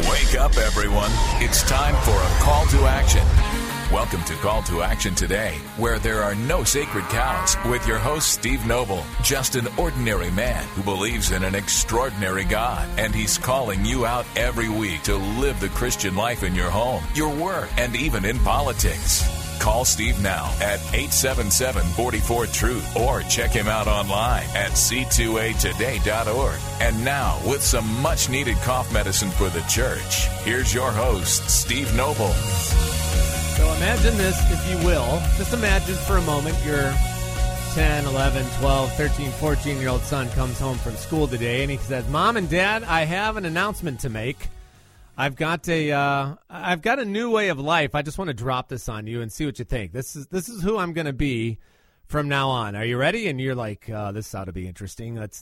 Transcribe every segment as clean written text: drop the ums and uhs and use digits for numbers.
Wake up, everyone. It's time for a call to action. Welcome to Call to Action today, where there are no sacred cows, with your host, Steve Noble, just an ordinary man who believes in an extraordinary God, and he's calling you out every week to live the Christian life in your home, your work, and even in politics. Call Steve now at 877-44-TRUTH or check him out online at c2atoday.org. And now, with some much-needed cough medicine for the church, here's your host, Steve Noble. So imagine this, if you will. Just imagine for a moment your 10, 11, 12, 13, 14-year-old son comes home from school today, and he says, Mom and Dad, I have an announcement to make. I've got a new way of life. I just want to drop this on you and see what you think. This is who I'm going to be from now on. Are you ready? And you're like, this ought to be interesting. Let's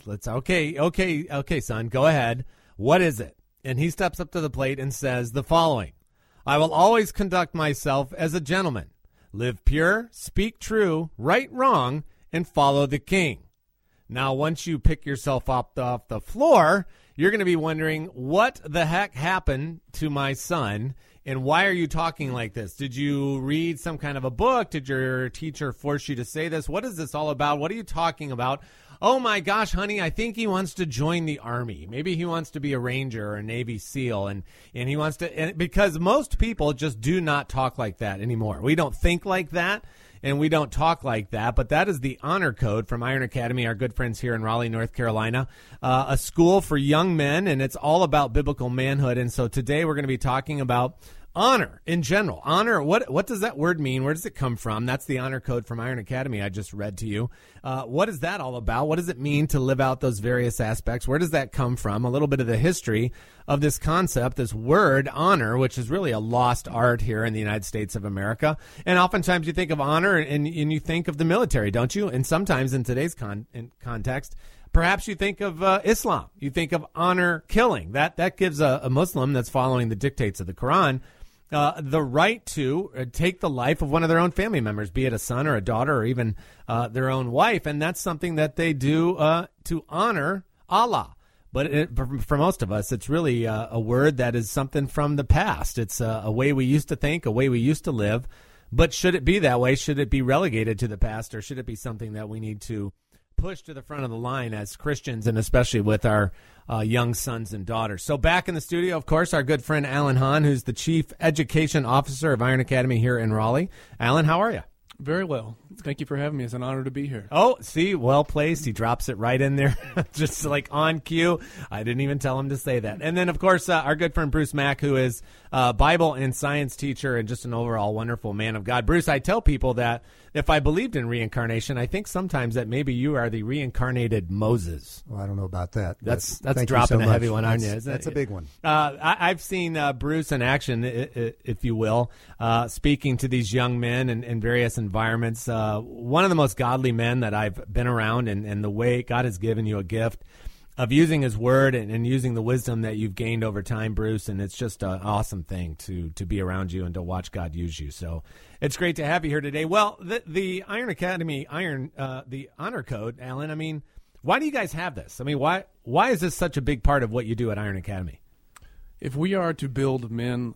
okay, son, go ahead. What is it? And he steps up to the plate and says the following: I will always conduct myself as a gentleman, live pure, speak true, right wrong, and follow the king. Now, once you pick yourself up off the floor, you're going to be wondering, what the heck happened to my son, and why are you talking like this? Did you read some kind of a book? Did your teacher force you to say this? What is this all about? What are you talking about? Oh, my gosh, honey, I think he wants to join the Army. Maybe he wants to be a Ranger or a Navy SEAL, and he wants to, and because most people just do not talk like that anymore. We don't think like that, and we don't talk like that, but that is the honor code from Iron Academy, our good friends here in Raleigh, North Carolina, a school for young men, and it's all about biblical manhood. And so today we're going to be talking about honor in general. Honor, what does that word mean? Where does it come from? That's the honor code from Iron Academy I just read to you. What is that all about? What does it mean to live out those various aspects? Where does that come from? A little bit of the history of this concept, this word honor, which is really a lost art here in the United States of America. And oftentimes you think of honor and you think of the military, don't you? And sometimes in today's context, perhaps you think of Islam. You think of honor killing. That gives a Muslim that's following the dictates of the Quran the right to take the life of one of their own family members, be it a son or a daughter or even their own wife. And that's something that they do to honor Allah. But for most of us, it's really a word that is something from the past. It's a way we used to think, a way we used to live. But should it be that way? Should it be relegated to the past, or should it be something that we need to push to the front of the line as Christians, and especially with our young sons and daughters? So back in the studio, of course, our good friend Alan Hahn, who's the Chief Education Officer of Iron Academy here in Raleigh. Alan, how are you? Very well. Thank you for having me. It's an honor to be here. Oh, see, well placed. He drops it right in there, just like on cue. I didn't even tell him to say that. And then, of course, our good friend Bruce Mack, who is a Bible and science teacher and just an overall wonderful man of God. Bruce, I tell people that if I believed in reincarnation, I think sometimes that maybe you are the reincarnated Moses. Well, I don't know about that. That's dropping a heavy one on you. That's a big one. I've seen Bruce in action, if you will, speaking to these young men in various environments. One of the most godly men that I've been around, and the way God has given you a gift of using his word and using the wisdom that you've gained over time, Bruce, and it's just an awesome thing to be around you and to watch God use you. So it's great to have you here today. Well, the Iron Academy, the honor code, Alan, I mean, why do you guys have this? I mean, why is this such a big part of what you do at Iron Academy? If we are to build men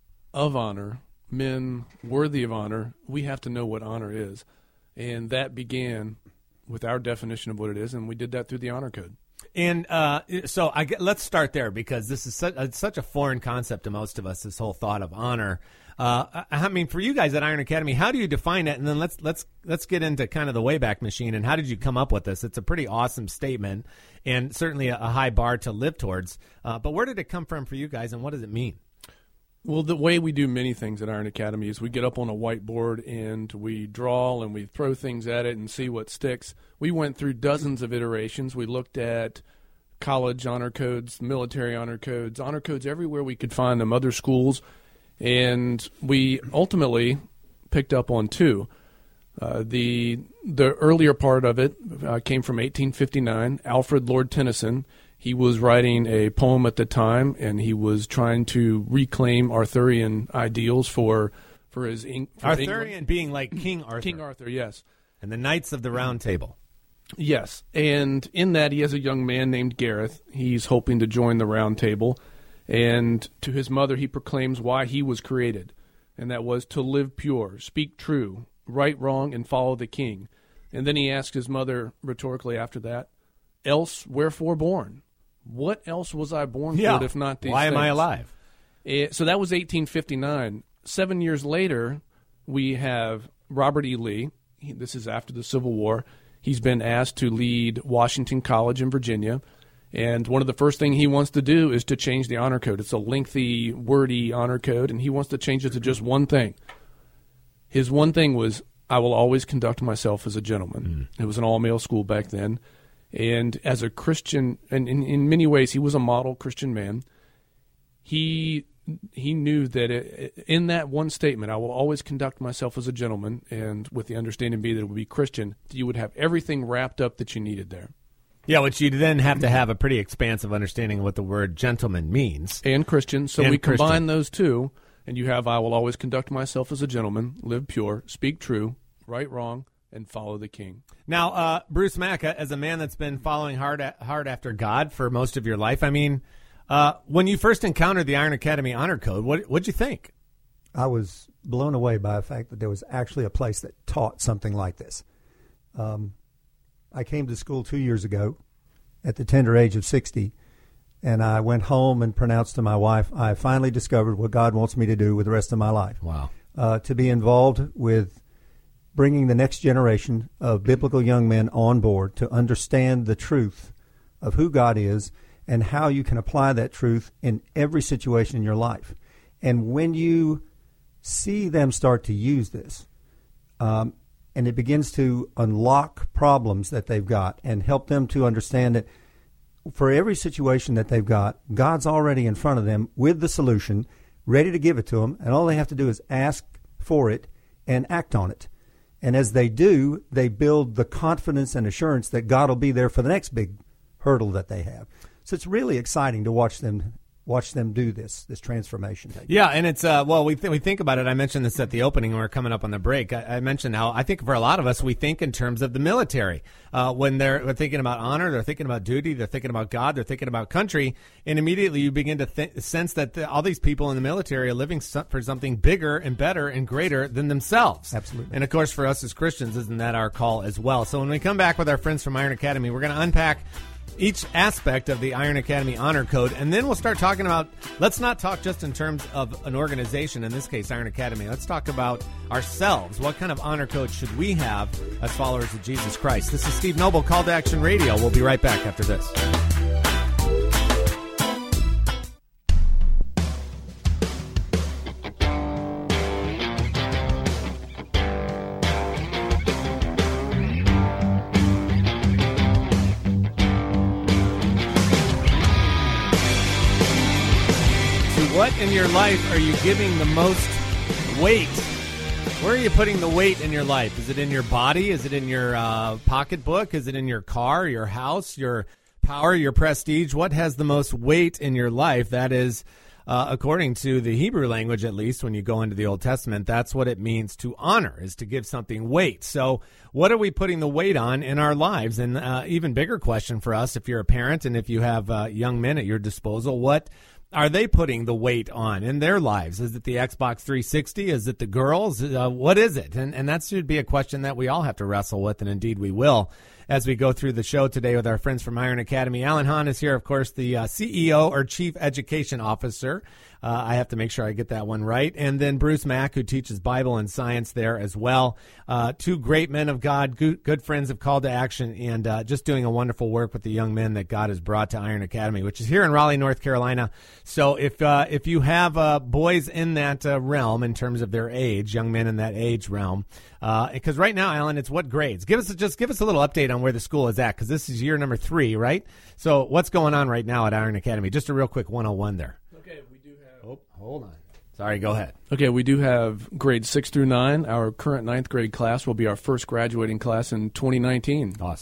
of honor, men worthy of honor, we have to know what honor is. And that began with our definition of what it is, and we did that through the honor code. And so let's start there, because this is such a foreign concept to most of us, this whole thought of honor. I mean, for you guys at Iron Academy, how do you define it? And then let's get into kind of the Wayback Machine, and how did you come up with this? It's a pretty awesome statement, and certainly a high bar to live towards. But where did it come from for you guys, and what does it mean? Well, the way we do many things at Iron Academy is we get up on a whiteboard and we draw and we throw things at it and see what sticks. We went through dozens of iterations. We looked at college honor codes, military honor codes everywhere we could find them, other schools, and we ultimately picked up on two. The earlier part of it came from 1859, Alfred Lord Tennyson. He was writing a poem at the time, and he was trying to reclaim Arthurian ideals for his Arthurian England. Being like King Arthur. King Arthur, yes. And the Knights of the Round Table. Yes, and in that he has a young man named Gareth. He's hoping to join the Round Table, And to his mother, he proclaims why he was created, and that was to live pure, speak true, right wrong, and follow the king. And then he asked his mother rhetorically after that, else wherefore born? What else was I born for if not these Why things? am I alive? So that was 1859. 7 years later, we have Robert E. Lee. This is after the Civil War. He's been asked to lead Washington College in Virginia. And one of the first things he wants to do is to change the honor code. It's a lengthy, wordy honor code, and he wants to change it to just one thing. His one thing was, I will always conduct myself as a gentleman. It was an all-male school back then. And as a Christian, and in many ways, he was a model Christian man. He knew that in that one statement, I will always conduct myself as a gentleman, and with the understanding that it would be Christian, you would have everything wrapped up that you needed there. Yeah, which you then have to have a pretty expansive understanding of what the word gentleman means. And Christian. So And we combine Christian. those two, and you have, I will always conduct myself as a gentleman, live pure, speak true, right wrong, and follow the king. Now, Bruce Mack, as a man that's been following hard after God for most of your life, I mean, when you first encountered the Iron Academy Honor Code, what'd you think? I was blown away by the fact that there was actually a place that taught something like this. I came to school 2 years ago at the tender age of 60, and I went home and pronounced to my wife, I finally discovered what God wants me to do with the rest of my life. Wow. To be involved with bringing the next generation of biblical young men on board to understand the truth of who God is and how you can apply that truth in every situation in your life. And when you see them start to use this, and it begins to unlock problems that they've got and help them to understand that for every situation that they've got, God's already in front of them with the solution, ready to give it to them, and all they have to do is ask for it and act on it. And as they do, they build the confidence and assurance that God will be there for the next big hurdle that they have. So it's really exciting to watch them do this transformation. Yeah, and it's we think about it. I mentioned this at the opening when we were coming up on the break. I mentioned how I think for a lot of us we think in terms of the military. When they're thinking about honor, they're thinking about duty, they're thinking about God, they're thinking about country, and immediately you begin to sense that all these people in the military are living for something bigger and better and greater than themselves. Absolutely. And of course, for us as Christians, isn't that our call as well? So when we come back with our friends from Iron Academy, we're going to unpack each aspect of the Iron Academy Honor Code, and then we'll start talking about, let's not talk just in terms of an organization, in this case Iron Academy. Let's talk about ourselves. What kind of honor code should we have as followers of Jesus Christ? This is Steve Noble, Call to Action Radio. We'll be right back after this. What in your life are you giving the most weight? Where are you putting the weight in your life? Is it in your body? Is it in your pocketbook? Is it in your car, your house, your power, your prestige? What has the most weight in your life? That is, according to the Hebrew language, at least, when you go into the Old Testament, that's what it means to honor, is to give something weight. So what are we putting the weight on in our lives? And even bigger question for us, if you're a parent and if you have young men at your disposal, what are they putting the weight on in their lives? Is it the Xbox 360? Is it the girls? What is it? And that should be a question that we all have to wrestle with, and indeed we will, as we go through the show today with our friends from Iron Academy. Alan Hahn is here, of course, the CEO or Chief Education Officer. I have to make sure I get that one right. And then Bruce Mack, who teaches Bible and science there as well. Two great men of God, good friends of Call to Action, and just doing a wonderful work with the young men that God has brought to Iron Academy, which is here in Raleigh, North Carolina. So if you have boys in that realm in terms of their age, young men in that age realm, because right now, Alan, it's what grades? Give us a little update on where the school is at, because this is year number 3, right? So what's going on right now at Iron Academy? Just a real quick 101 there. Okay, we do have... Oh, hold on. Sorry, go ahead. Okay, we do have grades 6 through 9. Our current 9th grade class will be our first graduating class in 2019. Awesome.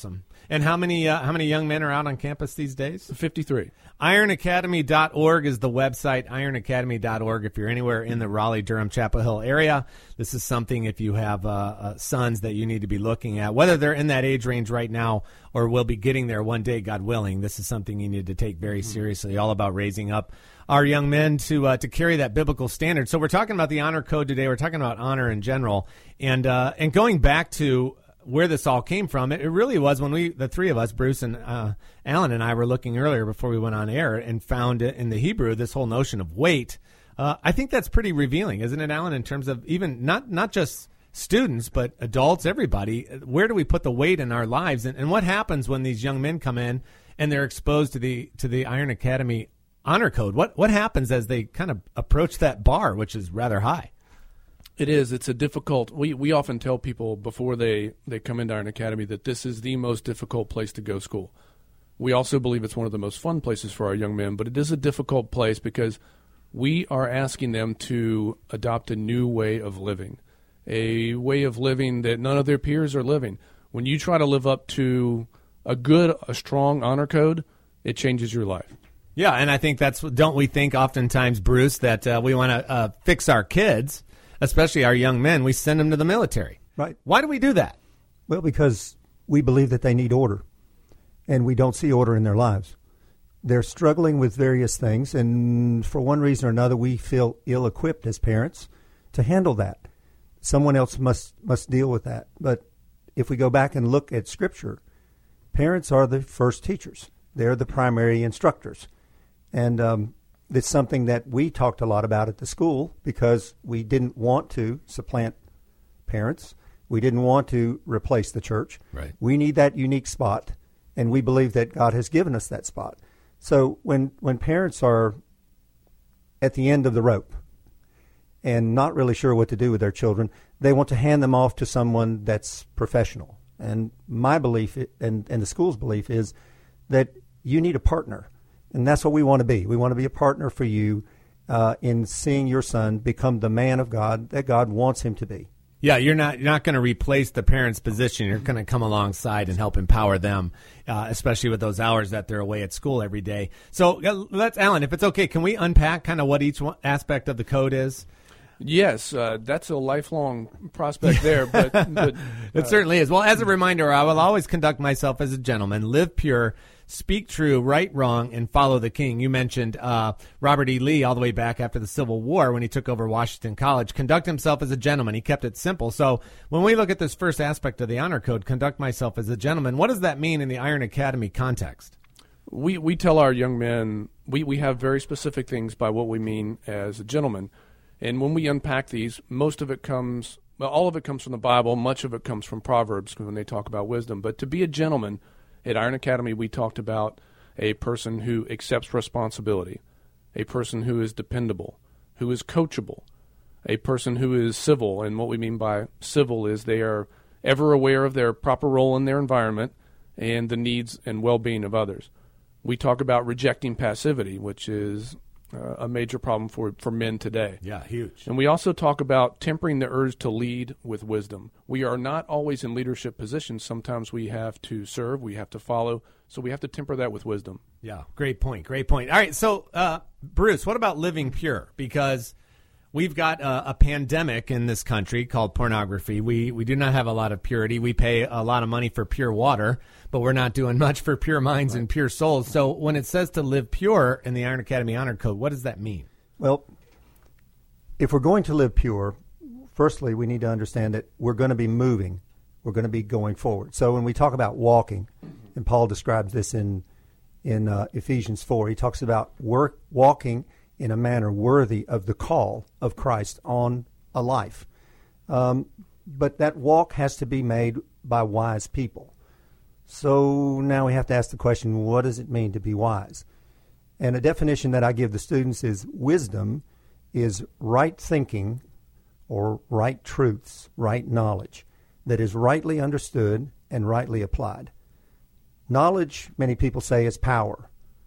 And how many young men are out on campus these days? 53. IronAcademy.org is the website, ironacademy.org if you're anywhere in the Raleigh-Durham, Chapel Hill area. This is something if you have sons that you need to be looking at, whether they're in that age range right now or will be getting there one day, God willing. This is something you need to take very seriously, all about raising up our young men to carry that biblical standard. So we're talking about the honor code today. We're talking about honor in general. And going back to where this all came from, it really was when the three of us, Bruce and Alan and I, were looking earlier before we went on air and found in the Hebrew this whole notion of weight. I think that's pretty revealing, isn't it, Alan, in terms of even not just students, but adults, everybody. Where do we put the weight in our lives? And what happens when these young men come in and they're exposed to the Iron Academy honor code? What happens as they kind of approach that bar, which is rather high? It is. It's a difficult. We often tell people before they come into Iron Academy that this is the most difficult place to go school. We also believe it's one of the most fun places for our young men, but it is a difficult place because we are asking them to adopt a new way of living, a way of living that none of their peers are living. When you try to live up to a strong honor code, it changes your life. Yeah, and I think don't we think oftentimes, Bruce, that we want to fix our kids, especially our young men, we send them to the military. Right. Why do we do that? Well, because we believe that they need order, and we don't see order in their lives. They're struggling with various things, and for one reason or another, we feel ill-equipped as parents to handle that. Someone else must deal with that. But if we go back and look at Scripture, parents are the first teachers. They're the primary instructors. And it's something that we talked a lot about at the school because we didn't want to supplant parents. We didn't want to replace the church. Right. We need that unique spot, and we believe that God has given us that spot. So when parents are at the end of the rope and not really sure what to do with their children, they want to hand them off to someone that's professional. And my belief and the school's belief is that you need a partner. And that's what we want to be. We want to be a partner for you in seeing your son become the man of God that God wants him to be. Yeah, you're not going to replace the parent's position. You're going to come alongside and help empower them, especially with those hours that they're away at school every day. So Alan, if it's okay, can we unpack kind of what each aspect of the code is? Yes, that's a lifelong prospect there, but it certainly is. Well, as a reminder, I will always conduct myself as a gentleman, live pure, speak true, right wrong, and follow the king. You mentioned Robert E. Lee all the way back after the Civil War when he took over Washington College. Conduct himself as a gentleman. He kept it simple. So when we look at this first aspect of the honor code, conduct myself as a gentleman, what does that mean in the Iron Academy context? We tell our young men, we have very specific things by what we mean as a gentleman. And when we unpack these, all of it comes from the Bible. Much of it comes from Proverbs when they talk about wisdom. But to be a gentleman, at Iron Academy, we talked about a person who accepts responsibility, a person who is dependable, who is coachable, a person who is civil. And what we mean by civil is they are ever aware of their proper role in their environment and the needs and well-being of others. We talk about rejecting passivity, which is a major problem for men today. Yeah, huge. And we also talk about tempering the urge to lead with wisdom. We are not always in leadership positions. Sometimes we have to serve, we have to follow, so we have to temper that with wisdom. Yeah, great point. All right, so Bruce, what about living pure? Because we've got a pandemic in this country called pornography. We do not have a lot of purity. We pay a lot of money for pure water, but we're not doing much for pure minds and pure souls. So when it says to live pure in the Iron Academy Honor Code, what does that mean? Well, if we're going to live pure, firstly, we need to understand that we're going to be moving. We're going to be going forward. So when we talk about walking, and Paul describes this in Ephesians 4, he talks about walking in a manner worthy of the call of Christ on a life. But that walk has to be made by wise people. So now we have to ask the question, what does it mean to be wise? And a definition that I give the students is wisdom is right thinking or right truths, right knowledge that is rightly understood and rightly applied. Knowledge, many people say, is power.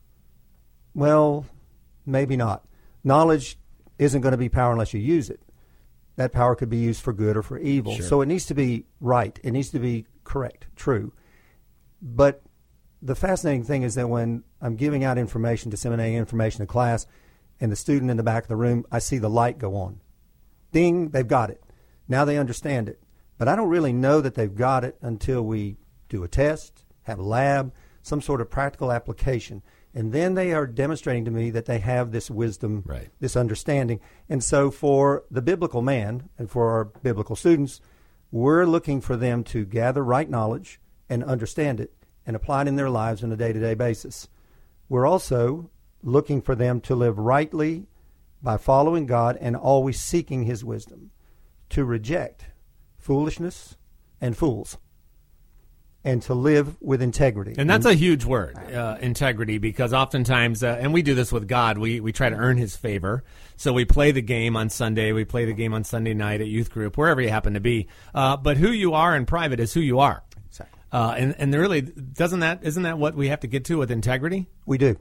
Well, maybe not. Knowledge isn't going to be power unless you use it. That power could be used for good or for evil. Sure. So it needs to be right. It needs to be correct, true. But the fascinating thing is that when I'm giving out information, disseminating information to class, and the student in the back of the room, I see the light go on. Ding, they've got it. Now they understand it. But I don't really know that they've got it until we do a test, have a lab, some sort of practical application. And then they are demonstrating to me that they have this wisdom, right, this understanding. And so for the biblical man and for our biblical students, we're looking for them to gather right knowledge and understand it and apply it in their lives on a day-to-day basis. We're also looking for them to live rightly by following God and always seeking his wisdom, to reject foolishness and fools, and to live with integrity. And that's a huge word, integrity, because oftentimes, and we do this with God, we try to earn his favor. So we play the game on Sunday, we play the game on Sunday night at youth group, wherever you happen to be. But who you are in private is who you are. Exactly. And really, isn't that what we have to get to with integrity? We do.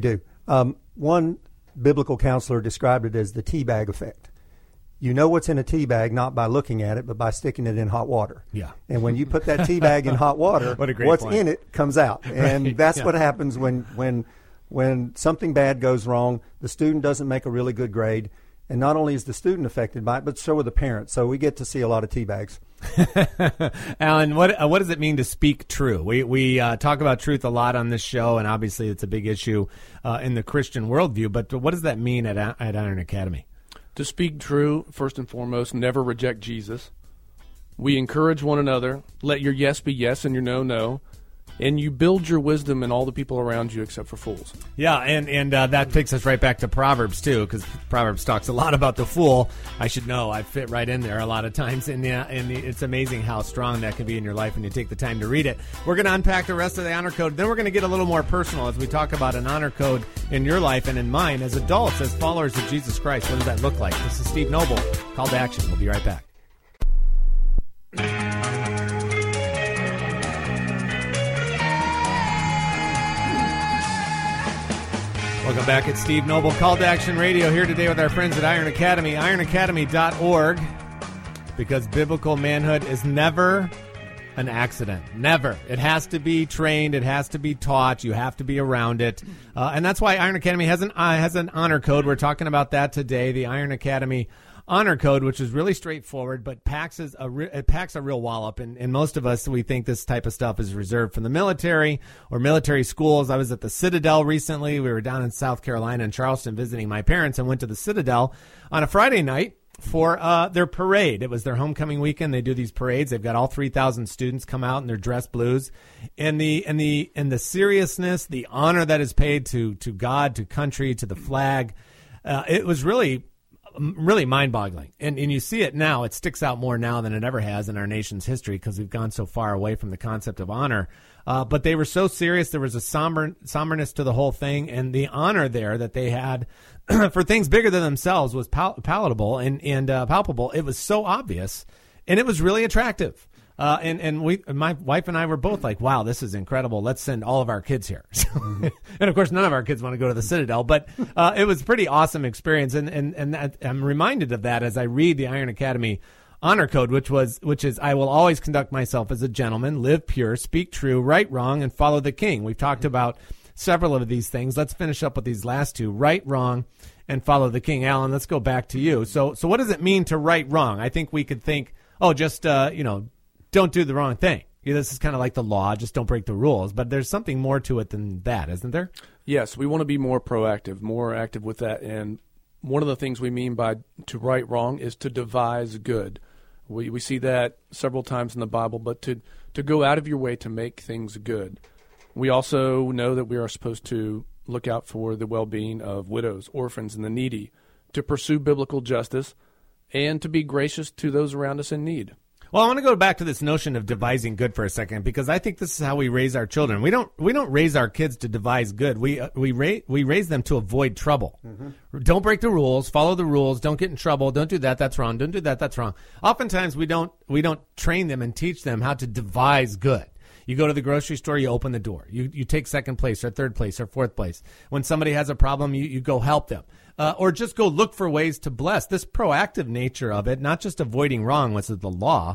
One biblical counselor described it as the tea bag effect. You know what's in a tea bag not by looking at it, but by sticking it in hot water. Yeah. And when you put that tea bag in hot water, what's in it comes out. And that's what happens when something bad goes wrong, the student doesn't make a really good grade. And not only is the student affected by it, but so are the parents. So we get to see a lot of tea bags. Alan, what does it mean to speak true? We talk about truth a lot on this show, and obviously it's a big issue in the Christian worldview. But what does that mean at Iron Academy? To speak true, first and foremost, never reject Jesus. We encourage one another. Let your yes be yes and your no, no. And you build your wisdom in all the people around you except for fools. Yeah, and that takes us right back to Proverbs, too, because Proverbs talks a lot about the fool. I should know. I fit right in there a lot of times, and it's amazing how strong that can be in your life when you take the time to read it. We're going to unpack the rest of the honor code. Then we're going to get a little more personal as we talk about an honor code in your life and in mine as adults, as followers of Jesus Christ. What does that look like? This is Steve Noble. Call to Action. We'll be right back. Welcome back. It's Steve Noble, Call to Action Radio, here today with our friends at Iron Academy, ironacademy.org, because biblical manhood is never an accident. Never. It has to be trained. It has to be taught. You have to be around it. And that's why Iron Academy has an honor code. We're talking about that today, the Iron Academy honor code, which is really straightforward, but packs a real wallop. And most of us, we think this type of stuff is reserved for the military or military schools. I was at the Citadel recently. We were down in South Carolina in Charleston visiting my parents and went to the Citadel on a Friday night for their parade. It was their homecoming weekend. They do these parades. They've got all 3,000 students come out in their dress blues. And the seriousness, the honor that is paid to God, to country, to the flag, it was really mind-boggling. And you see it now. It sticks out more now than it ever has in our nation's history because we've gone so far away from the concept of honor. But they were so serious. There was a somberness to the whole thing. And the honor there that they had for things bigger than themselves was palatable and palpable. It was so obvious. And it was really attractive. My wife and I were both like, wow, this is incredible. Let's send all of our kids here. And of course, none of our kids want to go to the Citadel, but it was a pretty awesome experience. And I'm reminded of that as I read the Iron Academy honor code, which is, I will always conduct myself as a gentleman, live pure, speak true, right wrong, and follow the king. We've talked about several of these things. Let's finish up with these last two, right, wrong, and follow the king. Alan, let's go back to you. So what does it mean to right wrong? I think we could think, just, don't do the wrong thing. This is kind of like the law, just don't break the rules. But there's something more to it than that, isn't there? Yes, we want to be more proactive, more active with that. And one of the things we mean by to right wrong is to devise good. We see that several times in the Bible, but to go out of your way to make things good. We also know that we are supposed to look out for the well-being of widows, orphans, and the needy, to pursue biblical justice, and to be gracious to those around us in need. Well, I want to go back to this notion of devising good for a second, because I think this is how we raise our children. We don't raise our kids to devise good. We raise them to avoid trouble. Mm-hmm. Don't break the rules. Follow the rules. Don't get in trouble. Don't do that. That's wrong. Don't do that. That's wrong. Oftentimes, we don't train them and teach them how to devise good. You go to the grocery store, you open the door. You take second place or third place or fourth place. When somebody has a problem, you go help them. Or just go look for ways to bless. This proactive nature of it, not just avoiding wrong, which is the law,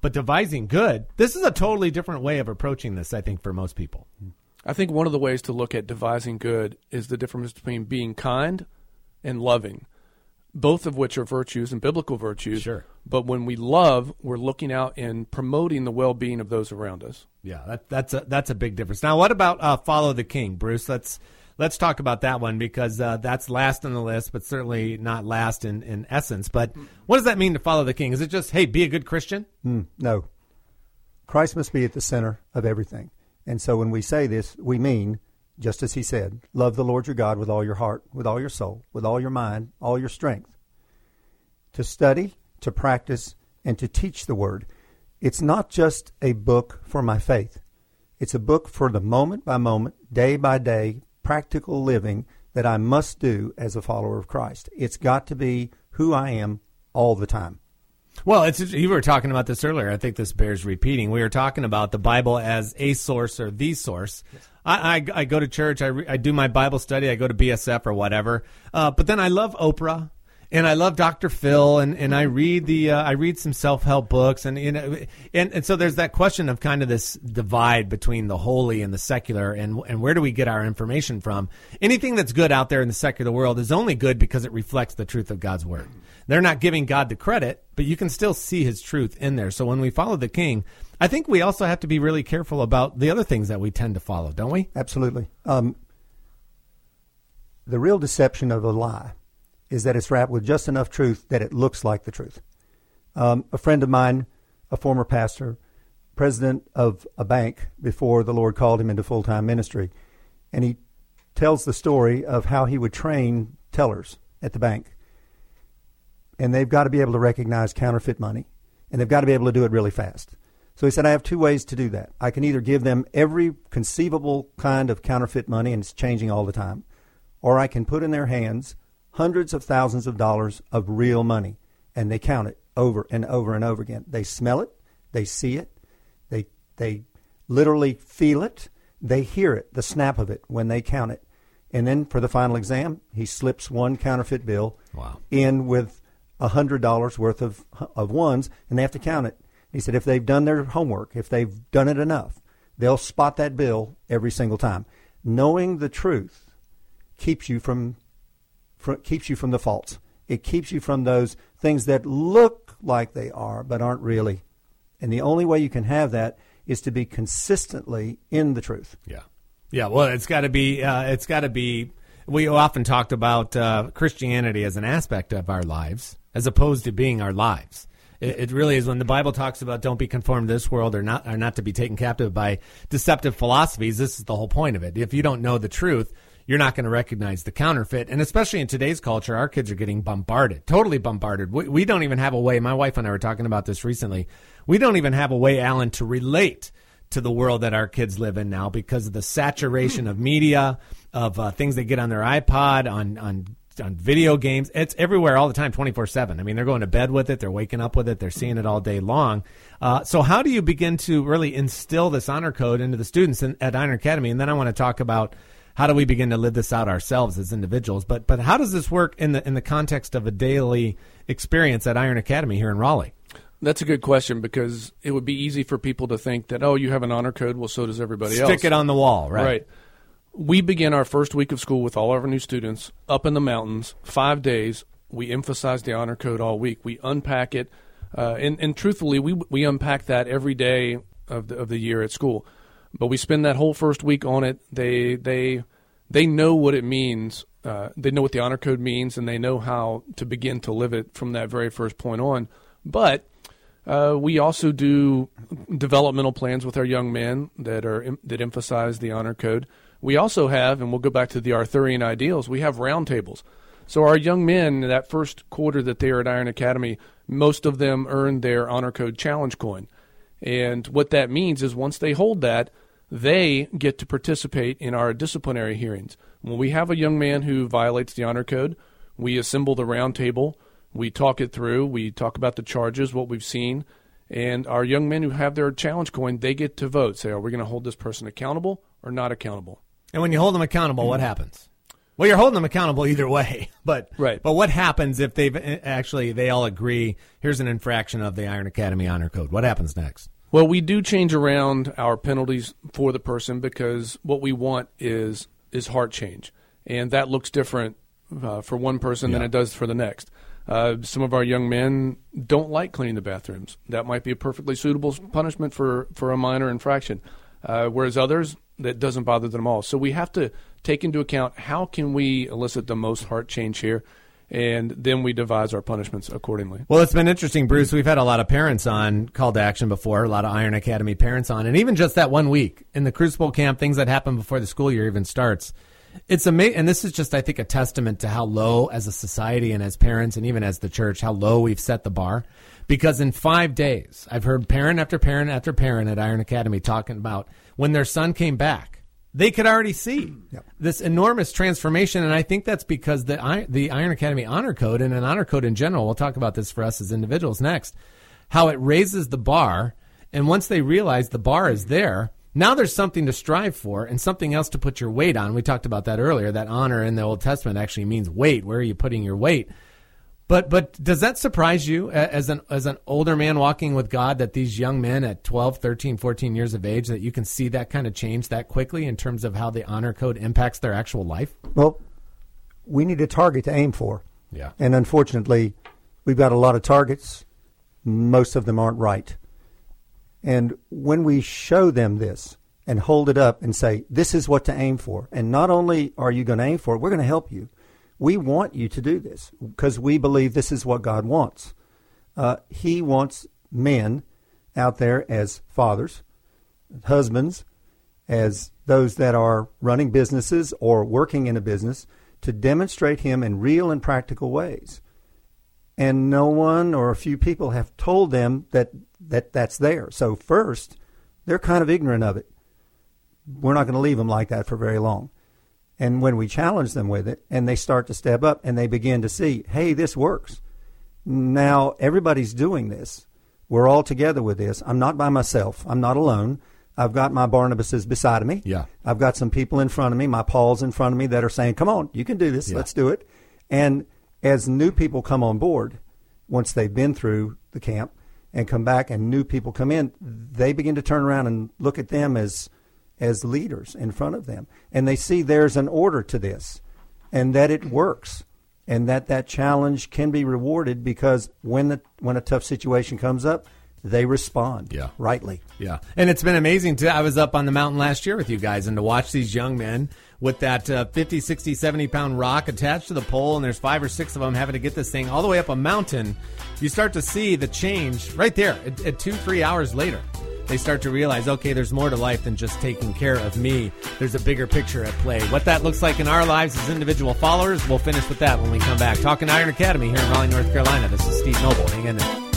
But devising good, this is a totally different way of approaching this, I think, for most people. I think one of the ways to look at devising good is the difference between being kind and loving, both of which are virtues and biblical virtues. Sure. But when we love, we're looking out and promoting the well-being of those around us. Yeah, that's a big difference. Now, what about follow the king, Bruce? Let's talk about that one, because that's last on the list, but certainly not last in essence. But what does that mean to follow the king? Is it just, hey, be a good Christian? No. Christ must be at the center of everything. And so when we say this, we mean, just as he said, love the Lord your God with all your heart, with all your soul, with all your mind, all your strength. To study, to practice, and to teach the word. It's not just a book for my faith. It's a book for the moment by moment, day by day, practical living that I must do as a follower of Christ. It's got to be who I am all the time. Well, you were talking about this earlier. I think this bears repeating. We were talking about the Bible as a source or the source. Yes. I go to church. I do my Bible study. I go to BSF or whatever. But then I love Oprah. And I love Dr. Phil, and I read some self-help books, and so there's that question of kind of this divide between the holy and the secular, and where do we get our information from? Anything that's good out there in the secular world is only good because it reflects the truth of God's word. They're not giving God the credit, but you can still see his truth in there. So when we follow the king, I think we also have to be really careful about the other things that we tend to follow, don't we? Absolutely. The real deception of a lie is that it's wrapped with just enough truth that it looks like the truth. A friend of mine, a former pastor, president of a bank before the Lord called him into full-time ministry, and he tells the story of how he would train tellers at the bank. And they've got to be able to recognize counterfeit money, and they've got to be able to do it really fast. So he said, I have two ways to do that. I can either give them every conceivable kind of counterfeit money, and it's changing all the time, or I can put in their hands hundreds of thousands of dollars of real money, and they count it over and over and over again. They smell it, they see it, they literally feel it, they hear it, the snap of it when they count it. And then for the final exam, he slips one counterfeit bill in with $100 worth of ones, and they have to count it. He said if they've done their homework, if they've done it enough, they'll spot that bill every single time. Knowing the truth keeps you from the faults. It keeps you from those things that look like they are but aren't really. And the only way you can have that is to be consistently in the truth. Yeah. Well, it's got to be. We often talked about Christianity as an aspect of our lives, as opposed to being our lives. It really is. When the Bible talks about don't be conformed to this world, or not to be taken captive by deceptive philosophies. This is the whole point of it. If you don't know the truth, you're not going to recognize the counterfeit. And especially in today's culture, our kids are getting bombarded, totally bombarded. We don't even have a way. My wife and I were talking about this recently. We don't even have a way, Alan, to relate to the world that our kids live in now because of the saturation of media, of things they get on their iPod, on video games. It's everywhere all the time, 24/7. I mean, they're going to bed with it. They're waking up with it. They're seeing it all day long. So how do you begin to really instill this honor code into the students at Iron Academy? And then I want to talk about how do we begin to live this out ourselves as individuals? But how does this work in the context of a daily experience at Iron Academy here in Raleigh? That's a good question, because it would be easy for people to think that, oh, you have an honor code, well, so does everybody else. Stick it on the wall, right? Right. We begin our first week of school with all of our new students up in the mountains, 5 days. We emphasize the honor code all week. We unpack it, and truthfully, we unpack that every day of the year at school. But we spend that whole first week on it. They know what it means. They know what the honor code means, and they know how to begin to live it from that very first point on. But we also do developmental plans with our young men that emphasize the honor code. We also have, and we'll go back to the Arthurian ideals, we have roundtables. So our young men, in that first quarter that they are at Iron Academy, most of them earn their honor code challenge coin. And what that means is once they hold that, they get to participate in our disciplinary hearings. When we have a young man who violates the honor code, we assemble the roundtable. We talk it through. We talk about the charges, what we've seen. And our young men who have their challenge coin, they get to vote. Say, are we going to hold this person accountable or not accountable? And when you hold them accountable, what happens? Well, you're holding them accountable either way, but Right. But what happens if they all agree? Here's an infraction of the Iron Academy Honor Code. What happens next? Well, we do change around our penalties for the person because what we want is heart change, and that looks different for one person than it does for the next. Some of our young men don't like cleaning the bathrooms. That might be a perfectly suitable punishment for a minor infraction, whereas others, that doesn't bother them at all. So we have to take into account how can we elicit the most heart change here, and then we devise our punishments accordingly. Well, it's been interesting, Bruce. We've had a lot of parents on Call to Action before, a lot of Iron Academy parents on, and even just that 1 week in the Crucible Camp, things that happen before the school year even starts. It's amazing, and this is just, I think, a testament to how low as a society and as parents and even as the church, how low we've set the bar. Because in 5 days, I've heard parent after parent after parent at Iron Academy talking about when their son came back, they could already see this enormous transformation. And I think that's because the Iron Academy Honor Code and an honor code in general, we'll talk about this for us as individuals next, how it raises the bar. And once they realize the bar is there, now there's something to strive for and something else to put your weight on. We talked about that earlier, that honor in the Old Testament actually means weight. Where are you putting your weight? But does that surprise you as an older man walking with God, that these young men at 12, 13, 14 years of age, that you can see that kind of change that quickly in terms of how the honor code impacts their actual life? Well, we need a target to aim for. Yeah. And unfortunately, we've got a lot of targets. Most of them aren't right. And when we show them this and hold it up and say, this is what to aim for, and not only are you going to aim for it, we're going to help you. We want you to do this because we believe this is what God wants. He wants men out there as fathers, husbands, as those that are running businesses or working in a business, to demonstrate Him in real and practical ways. And no one or a few people have told them that's there. So first, they're kind of ignorant of it. We're not going to leave them like that for very long. And when we challenge them with it and they start to step up and they begin to see, hey, this works. Now everybody's doing this. We're all together with this. I'm not by myself. I'm not alone. I've got my Barnabases beside of me. Yeah. I've got some people in front of me, my Pauls in front of me, that are saying, come on, you can do this. Yeah. Let's do it. And as new people come on board, once they've been through the camp and come back and new people come in, they begin to turn around and look at them as leaders in front of them. And they see there's an order to this and that it works and that challenge can be rewarded because when a tough situation comes up, they respond rightly. Yeah. And it's been amazing. I was up on the mountain last year with you guys, and to watch these young men with that 50, 60, 70-pound rock attached to the pole, and there's 5 or 6 of them having to get this thing all the way up a mountain, you start to see the change right there at 2-3 hours later. They start to realize, okay, there's more to life than just taking care of me. There's a bigger picture at play. What that looks like in our lives as individual followers, we'll finish with that when we come back. Talking Iron Academy here in Raleigh, North Carolina. This is Steve Noble. Hang in there.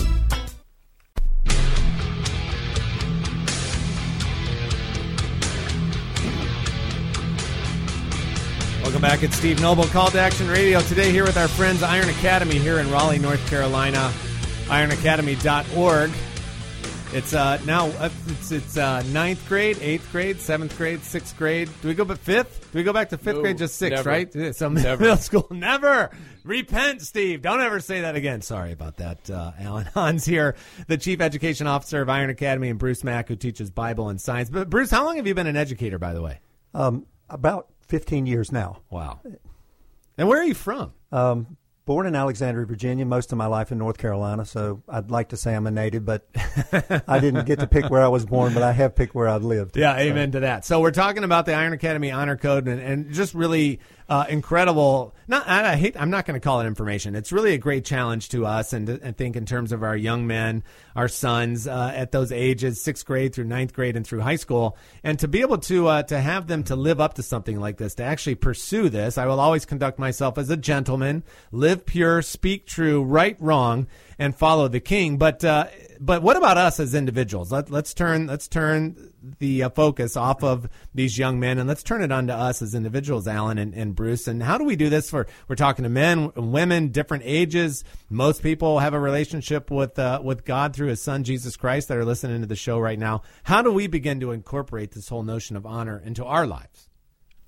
Welcome back. It's Steve Noble, Call to Action Radio. Today here with our friends Iron Academy here in Raleigh, North Carolina. IronAcademy.org. It's now it's 9th grade, 8th grade, 7th grade, 6th grade. Do we go back 5th? Do we go back to 5th grade? Just 6th, never. right? So Never. middle school. Never. Repent, Steve. Don't ever say that again. Sorry about that. Alan Hans here, the Chief Education Officer of Iron Academy, and Bruce Mack, who teaches Bible and science. But Bruce, how long have you been an educator, by the way? About 15 years now. Wow. And where are you from? Born in Alexandria, Virginia, most of my life in North Carolina, so I'd like to say I'm a native, but I didn't get to pick where I was born, but I have picked where I've lived. Yeah, amen to that. So we're talking about the Iron Academy Honor Code and just really incredible. I'm not going to call it information. It's really a great challenge to us and think in terms of our young men, our sons at those ages, 6th grade through 9th grade and through high school, and to be able to have them to live up to something like this, to actually pursue this. I will always conduct myself as a gentleman, live pure, speak true, right wrong, and follow the King. But what about us as individuals? Let's turn the focus off of these young men and let's turn it on to us as individuals, Alan and Bruce. And how do we do this? We're talking to men and women, different ages. Most people have a relationship with God through His Son Jesus Christ that are listening to the show right now. How do we begin to incorporate this whole notion of honor into our lives?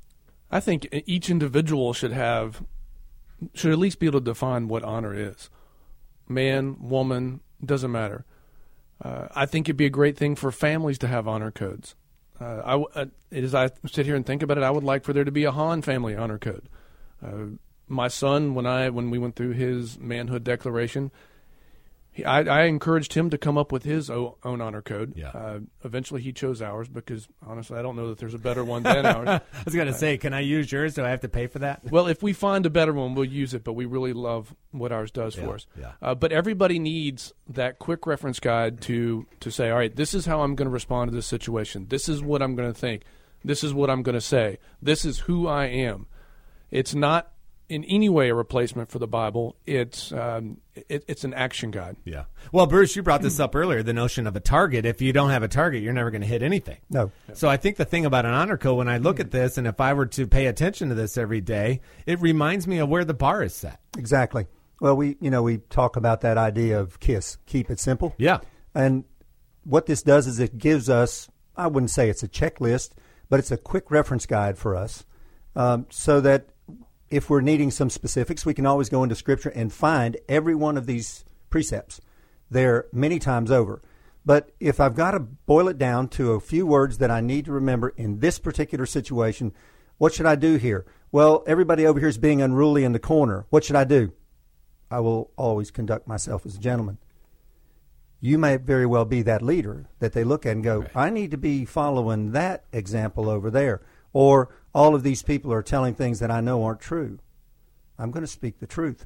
I think each individual should at least be able to define what honor is. Man, woman, doesn't matter. I think it'd be a great thing for families to have honor codes. As I sit here and think about it, I would like for there to be a Hahn family honor code. My son, when we went through his manhood declaration, I encouraged him to come up with his own honor code. Yeah. Eventually, he chose ours because, honestly, I don't know that there's a better one than ours. I was going to say, can I use yours? Do I have to pay for that? Well, if we find a better one, we'll use it, but we really love what ours does for us. Yeah. But everybody needs that quick reference guide to say, all right, this is how I'm going to respond to this situation. This is what I'm going to think. This is what I'm going to say. This is who I am. It's not in any way a replacement for the Bible. It's an action guide. Yeah. Well, Bruce, you brought this up earlier, the notion of a target. If you don't have a target, you're never going to hit anything. No. So I think the thing about an honor code, when I look at this, and if I were to pay attention to this every day, it reminds me of where the bar is set. Exactly. Well, we talk about that idea of KISS, keep it simple. Yeah. And what this does is it gives us, I wouldn't say it's a checklist, but it's a quick reference guide for us, so that if we're needing some specifics, we can always go into Scripture and find every one of these precepts there many times over. But if I've got to boil it down to a few words that I need to remember in this particular situation, what should I do here? Well, everybody over here is being unruly in the corner. What should I do? I will always conduct myself as a gentleman. You may very well be that leader that they look at and go, I need to be following that example over there. Or all of these people are telling things that I know aren't true. I'm going to speak the truth.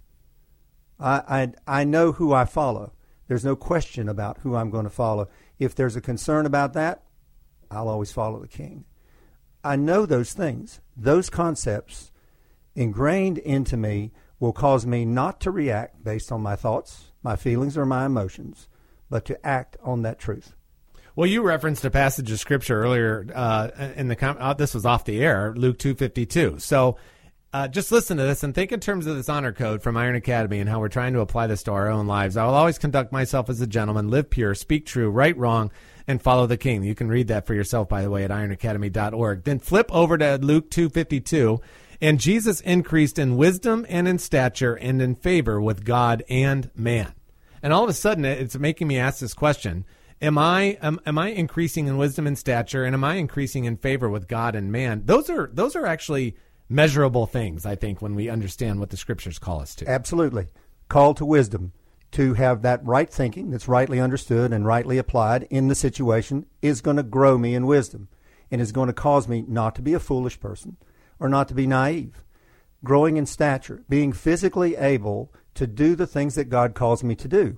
I know who I follow. There's no question about who I'm going to follow. If there's a concern about that, I'll always follow the King. I know those things. Those concepts ingrained into me will cause me not to react based on my thoughts, my feelings, or my emotions, but to act on that truth. Well, you referenced a passage of Scripture earlier in the this was off the air, Luke 2:52. So just listen to this and think in terms of this honor code from Iron Academy and how we're trying to apply this to our own lives. I will always conduct myself as a gentleman, live pure, speak true, right wrong, and follow the King. You can read that for yourself, by the way, at ironacademy.org. Then flip over to Luke 2:52. And Jesus increased in wisdom and in stature and in favor with God and man. And all of a sudden, it's making me ask this question. Am I increasing in wisdom and stature, and am I increasing in favor with God and man? Those are actually measurable things, I think, when we understand what the Scriptures call us to. Absolutely. Call to wisdom, to have that right thinking that's rightly understood and rightly applied in the situation, is going to grow me in wisdom and is going to cause me not to be a foolish person or not to be naive. Growing in stature, being physically able to do the things that God calls me to do.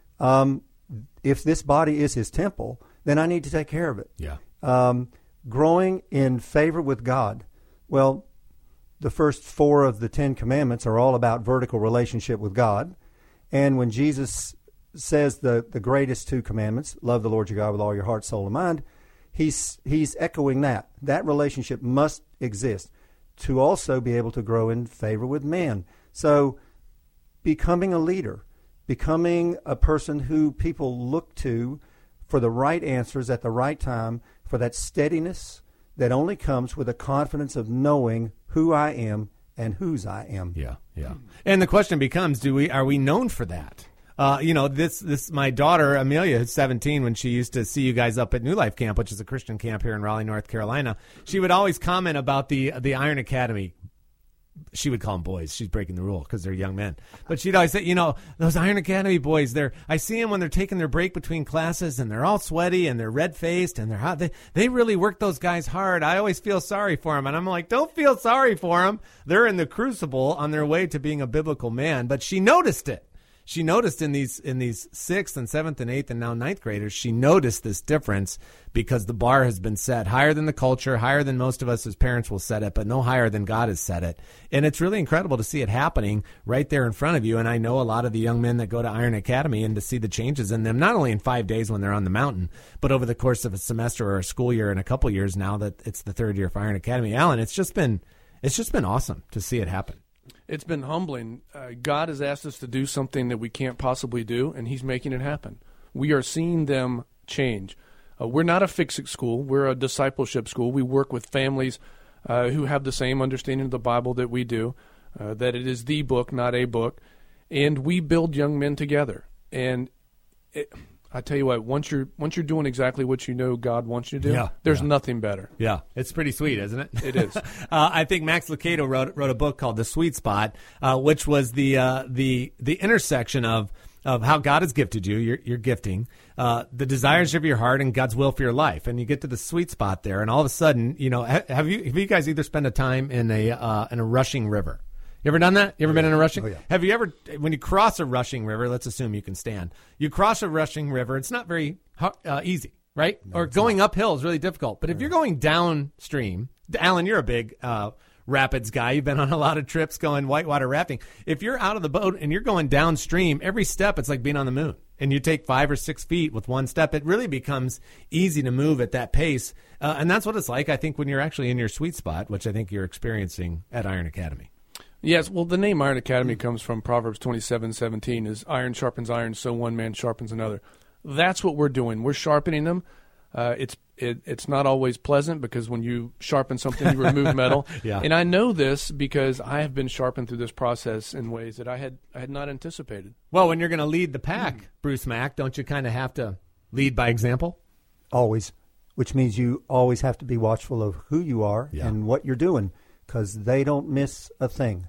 If this body is His temple, then I need to take care of it. Yeah. Growing in favor with God. Well, the first 4 of the 10 Commandments are all about vertical relationship with God. And when Jesus says the greatest 2 commandments, love the Lord your God with all your heart, soul, and mind, he's echoing that. That relationship must exist to also be able to grow in favor with men. So becoming a leader, becoming a person who people look to for the right answers at the right time, for that steadiness that only comes with a confidence of knowing who I am and whose I am. Yeah. And the question becomes, are we known for that? This my daughter Amelia, who's 17, when she used to see you guys up at New Life Camp, which is a Christian camp here in Raleigh, North Carolina, she would always comment about the Iron Academy. She would call them boys. She's breaking the rule because they're young men. But she'd always say, those Iron Academy boys, I see them when they're taking their break between classes and they're all sweaty and they're red-faced and they're hot. They really work those guys hard. I always feel sorry for them. And I'm like, don't feel sorry for them. They're in the crucible on their way to being a biblical man. But she noticed it. She noticed in these 6th and 7th and 8th and now 9th graders, she noticed this difference because the bar has been set higher than the culture, higher than most of us as parents will set it, but no higher than God has set it. And it's really incredible to see it happening right there in front of you. And I know a lot of the young men that go to Iron Academy and to see the changes in them, not only in 5 days when they're on the mountain, but over the course of a semester or a school year and a couple years now that it's the 3rd year for Iron Academy. Alan, it's just been awesome to see it happen. It's been humbling. God has asked us to do something that we can't possibly do, and He's making it happen. We are seeing them change. We're not a fix-it school. We're a discipleship school. We work with families who have the same understanding of the Bible that we do, that it is the book, not a book, and we build young men together. And I tell you what, once you're doing exactly what you know God wants you to do, there's nothing better. Yeah, it's pretty sweet, isn't it? It is. I think Max Lucado wrote a book called The Sweet Spot, which was the intersection of how God has gifted you, your gifting, the desires of your heart, and God's will for your life. And you get to the sweet spot there, and all of a sudden, have you guys either spent a time in a rushing river? You ever done that? You ever been in a rushing? Oh, yeah. Have you ever, when you cross a rushing river, let's assume you can stand. You cross a rushing river, it's not very easy, right? No, or going uphill is really difficult. But if you're going downstream, Alan, you're a big rapids guy. You've been on a lot of trips going whitewater rafting. If you're out of the boat and you're going downstream, every step it's like being on the moon. And you take 5 or 6 feet with one step, it really becomes easy to move at that pace. And that's what it's like, I think, when you're actually in your sweet spot, which I think you're experiencing at Iron Academy. Yes, well, the name Iron Academy comes from Proverbs 27:17, is iron sharpens iron, so one man sharpens another. That's what we're doing. We're sharpening them. It's not always pleasant, because when you sharpen something, you remove metal. Yeah. And I know this because I have been sharpened through this process in ways that I had not anticipated. Well, when you're going to lead the pack, Bruce Mack, don't you kind of have to lead by example? Always, which means you always have to be watchful of who you are and what you're doing, because they don't miss a thing.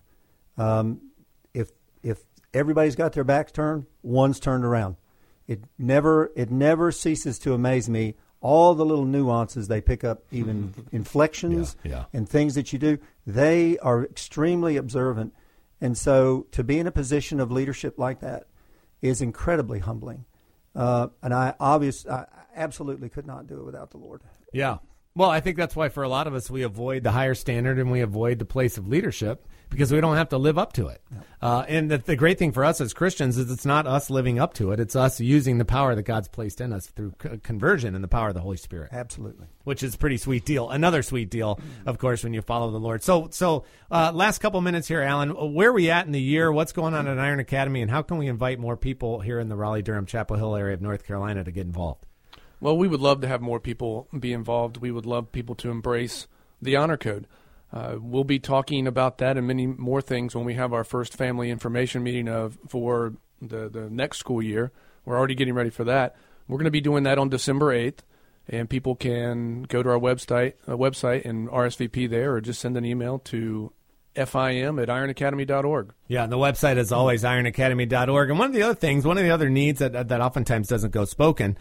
If everybody's got their backs turned, one's turned around. It never ceases to amaze me, all the little nuances they pick up, even inflections and things that you do. They are extremely observant. And so to be in a position of leadership like that is incredibly humbling. And I absolutely could not do it without the Lord. Yeah. Well, I think that's why for a lot of us we avoid the higher standard and we avoid the place of leadership, because we don't have to live up to it. And the great thing for us as Christians is it's not us living up to it. It's us using the power that God's placed in us through conversion and the power of the Holy Spirit. Absolutely. Which is a pretty sweet deal. Another sweet deal, of course, when you follow the Lord. So last couple minutes here, Alan, where are we at in the year? What's going on at Iron Academy, and how can we invite more people here in the Raleigh-Durham, Chapel Hill area of North Carolina to get involved? Well, we would love to have more people be involved. We would love people to embrace the Honor Code. We'll be talking about that and many more things when we have our first family information meeting for the next school year. We're already getting ready for that. We're going to be doing that on December 8th, and people can go to our website and RSVP there, or just send an email to FIM@ironacademy.org. Yeah, and the website is always ironacademy.org. And one of the other needs that oftentimes doesn't go spoken,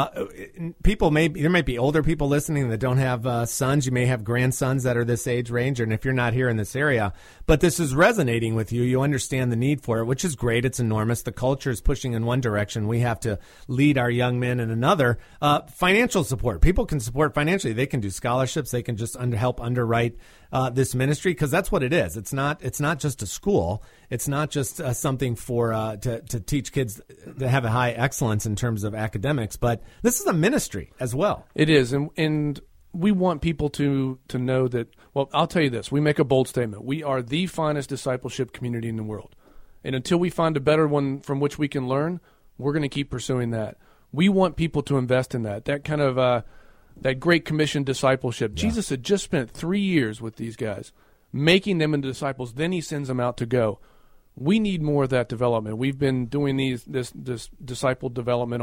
there might be older people listening that don't have sons. You may have grandsons that are this age range, and if you're not here in this area, but this is resonating with you, you understand the need for it, which is great. It's enormous. The culture is pushing in one direction. We have to lead our young men in another. Financial support. People can support financially. They can do scholarships. They can just help underwrite this ministry, because that's what it is. It's not just a school. It's not just something for to teach kids to have a high excellence in terms of academics, but this is a ministry as well. It is, and we want people to know that. Well, I'll tell you this: we make a bold statement. We are the finest discipleship community in the world, and until we find a better one from which we can learn, we're going to keep pursuing that. We want people to invest in that kind of that Great Commission discipleship. Yeah. Jesus had just spent 3 years with these guys, making them into disciples. Then he sends them out to go. We need more of that development. We've been doing this disciple development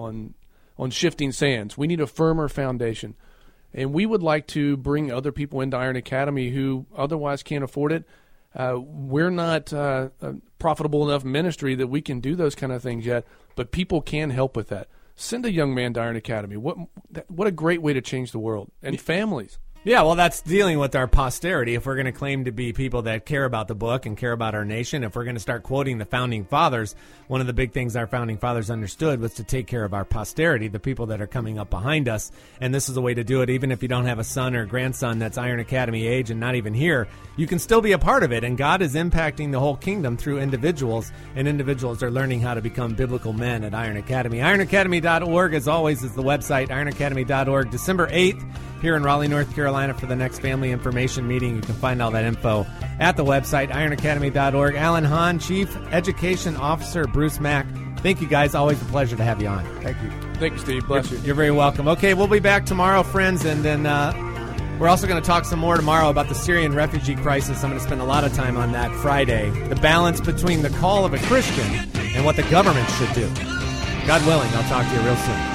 on shifting sands. We need a firmer foundation. And we would like to bring other people into Iron Academy who otherwise can't afford it. We're not a profitable enough ministry that we can do those kind of things yet, but people can help with that. Send a young man to Iron Academy. What a great way to change the world and families. Yeah, well, that's dealing with our posterity. If we're going to claim to be people that care about the book and care about our nation, if we're going to start quoting the Founding Fathers, one of the big things our Founding Fathers understood was to take care of our posterity, the people that are coming up behind us. And this is a way to do it. Even if you don't have a son or a grandson that's Iron Academy age and not even here, you can still be a part of it. And God is impacting the whole kingdom through individuals, and individuals are learning how to become biblical men at Iron Academy. IronAcademy.org, as always, is the website, IronAcademy.org. December 8th, here in Raleigh, North Carolina, for the next family information meeting. You can find all that info at the website, ironacademy.org. Alan Hahn, Chief Education Officer, Bruce Mack. Thank you, guys. Always a pleasure to have you on. Thank you. Thank you, Steve. Bless you. You're very welcome. Okay, we'll be back tomorrow, friends, and then We're also going to talk some more tomorrow about the Syrian refugee crisis. I'm going to spend a lot of time on that Friday. The balance between the call of a Christian and what the government should do. God willing, I'll talk to you real soon.